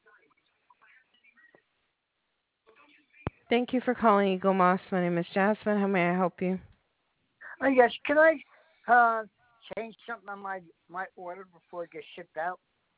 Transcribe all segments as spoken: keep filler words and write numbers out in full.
Thank you for calling Eagle Moss. My name is Jasmine. How may I help you? Oh yes, can I uh change something on my my order before it gets shipped out?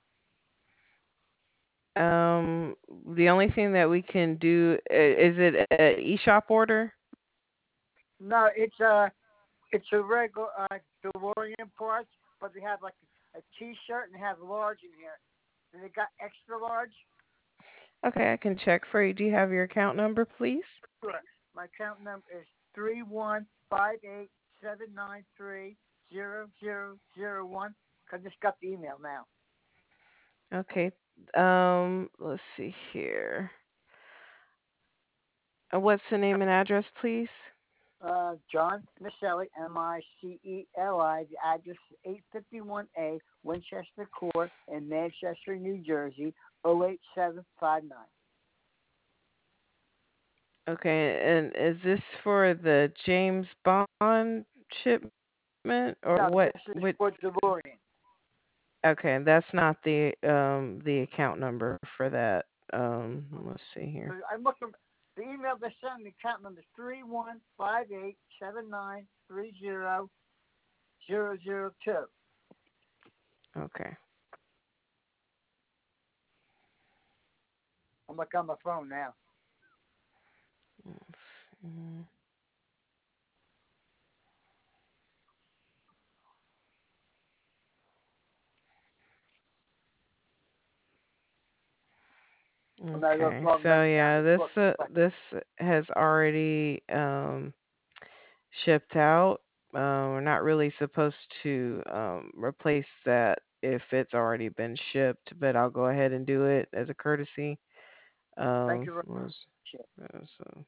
Um, the only thing that we can do i- is it an e-shop order? No, it's a it's a regular uh, DeLorean parts, but they have like a T-shirt and they have large in here, and they got extra large. Okay, I can check for you. Do you have your account number, please? Sure. My account number is three one five eight seven nine three zero zero zero one. I just got the email now. Okay. Um, let's see here. Uh, What's the name and address, please? Uh, John Miceli, M I C E L I. The address is eight fifty-one A Winchester Court in Manchester, New Jersey, oh eight seven five nine. Okay, and is this for the James Bond shipment or No, what? this is What? for DeLorean. Okay, that's not the um the account number for that. Um, let's see here. So I'm looking. The email they sent me, account number is three one five eight seven nine three zero zero zero two. Okay. I'm like on my phone now. Mm, I'm not Okay, logged so right now. yeah, Just this looking. uh, But this has already um shipped out. Uh, we're not really supposed to um replace that if it's already been shipped, but I'll go ahead and do it as a courtesy. thank Um, you very was much. uh, so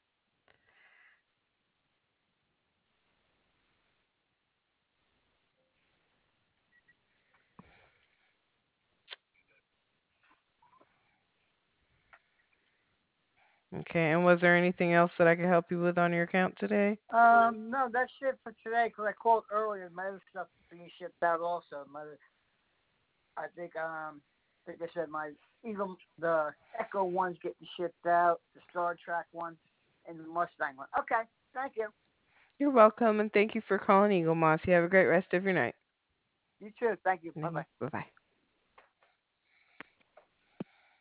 okay. And was there anything else that I could help you with on your account today? Um, no, that's it for today. Cause I called earlier. My other stuff being shipped out also. My, I think um, I think I said my even the Echo one's getting shipped out, the Star Trek one, and the Mustang one. Okay, thank you. You're welcome, and thank you for calling Eagle Moss. You have a great rest of your night. You too. Thank you. Bye bye. Bye bye.